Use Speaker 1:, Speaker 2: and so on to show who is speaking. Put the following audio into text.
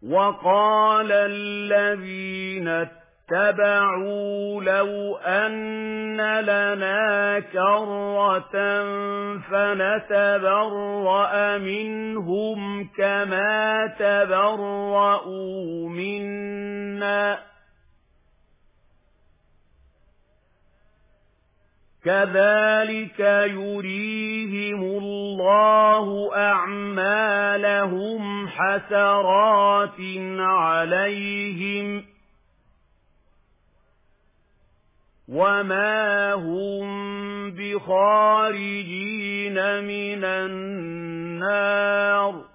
Speaker 1: وقال الذين اتبعوا لو أن لنا كرة فنتبرأ منهم كما تبرؤوا منا كذلك يريهم الله أعمالهم حسرات عليهم وما هم بخارجين من النار